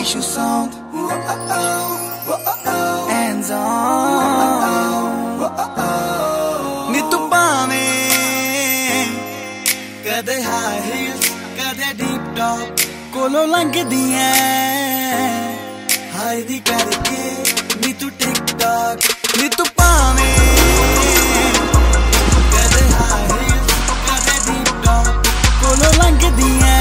Unleash your sound, hands on. ਨੀ ਤੂੰ ਭਾਵੇਂ ਕਦੇ high heels ਕਦੇ deep top ਕੋਲੋਂ ਲੰਘਦੀਆਂ ਹਾਈ ਦੀ ਕਰਕੇ ਨੀ ਤੂੰ TikTok ਨੀ ਤੂੰ ਭਾਵੇਂ ਕਦੇ high heels ਕਦੇ deep top ਕੋਲੋਂ ਲੰਘਦੀਆਂ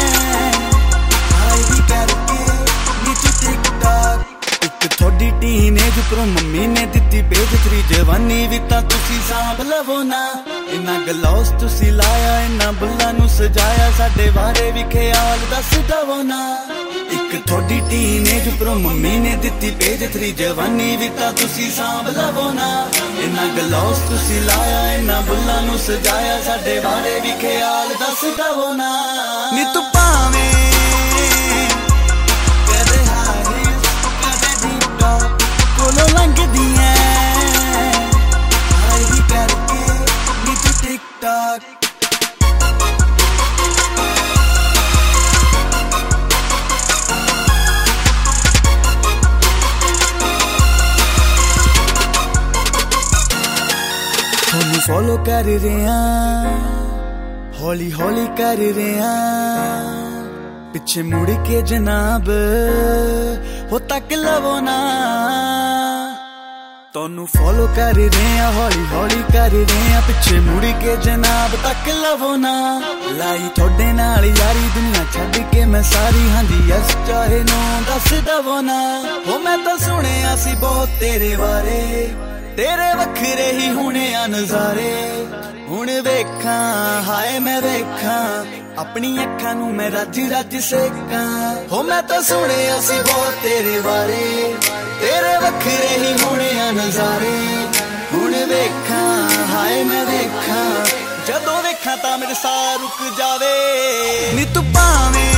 ਹਾਈ ਦੀ ਕਰਕੇ ਨੀ ਤੂੰ TikTok ਇੱਕ ਥੋੜੀ ਟੀਨੇਜ ਉੱਪਰੋਂ ਮੰਮੀ ਨੇ ਦਿੱਤੀ ਭੇਜ 3 ਜਵਾਨੀ ਵੀ ਤਾਂ ਤੁਸੀਂ ਸਾਂਭ ਲਵੋ ਨਾ ਇੰਨਾ ਗਲੌਸ ਤੁਸੀਂ ਲਾਇਆ ਇੰਨਾ ਬੁੱਲਾਂ ਨੂੰ ਸਜਾਇਆ ਸਾਡੇ ਬਾਰੇ ਵੀ ਖਿਆਲ ਦੱਸ ਦਵੋ ਨਾ ਇੱਕ ਥੋੜੀ ਟੀਨੇਜ ਉੱਪਰੋਂ ਮੰਮੀ ਨੇ ਦਿੱਤੀ ਭੇਜ 3 ਜਵਾਨੀ ਵੀ ਤਾਂ ਤੁਸੀਂ ਸਾਂਭ ਲਵੋ ਨਾ ਇੰਨਾ ਗਲੌਸ ਤੁਸੀਂ ਲਾਇਆ ਇੰਨਾ ਬੁੱਲਾਂ ਨੂੰ ਸਜਾਇਆ ਸਾਡੇ ਬਾਰੇ ਵੀ ਖਿਆਲ ਦੱਸ ਦਵੋ ਨਾ ਨੀ ਤੂੰ ਭਾਵੇਂ ਕਦੇ high heels ਕਦੇ deep top ਕੋਲੋਂ ਲੰਘਦੀਆਂ ਹਾਈ ਦੀ ਕਰਕੇ ਨੀ ਤੂੰ TikTok ਤੁਹਾਨੂੰ ਫੋਲੋ ਕਰ ਰਿਹਾ ਹੌਲੀ ਹੌਲੀ ਕਰ ਰਿਹਾ ਪਿੱਛੇ ਮੁੜ ਕੇ ਜਨਾਬ ਹੋ ਤੱਕ ਲਵੋ ਨਾ ਤੁਹਾਨੂੰ ਫੋਲੋ ਕਰ ਰਿਹਾ ਹੌਲੀ ਹੌਲੀ ਕਰ ਰਿਹਾ ਪਿੱਛੇ ਮੁੜ ਕੇ ਜਨਾਬ ਤੱਕ ਲਵੋ ਨਾ ਲਾਈ ਤੁਹਾਡੇ ਨਾਲ ਯਾਰੀ ਦੁਨੀਆ ਛੱਡ ਕੇ ਮੈਂ ਸਾਰੀ ਹਾਂਜੀ ਯਸ ਚਾਹੇ ਨੂੰ ਦੱਸ ਦਵੋ ਨਾ ਹੋ ਮੈਂ ਤਾਂ ਸੁਣਿਆ ਸੀ ਬਹੁਤ ਤੇਰੇ ਬਾਰੇ ਤੇਰੇ ਵੱਖਰੇ ਹੀ ਹੁਣੇ ਆ ਨਜ਼ਾਰੇ ਹੁਣ ਵੇਖਾਂ ਹਾਏ ਮੈਂ ਵੇਖਾਂ ਆਪਣੀ ਅੱਖਾਂ ਨੂੰ ਮੈਂ ਰੱਜ ਰੱਜ ਸੇਕਾਂ ਹੋ ਮੈਂ ਤਾਂ ਸੁਣਿਆ ਸੀ ਬਹੁਤ ਤੇਰੇ ਬਾਰੇ ਤੇਰੇ ਵੱਖਰੇ ਹੀ ਹੁਣੇ ਆ ਨਜ਼ਾਰੇ ਹੁਣ ਵੇਖਾਂ ਹਾਏ ਮੈਂ ਵੇਖਾਂ ਜਦੋਂ ਵੇਖਾਂ ਤਾਂ ਮੇਰੇ ਸਾਹ ਰੁਕ ਜਾਵੇ ਨੀ ਤੂੰ ਭਾਵੇਂ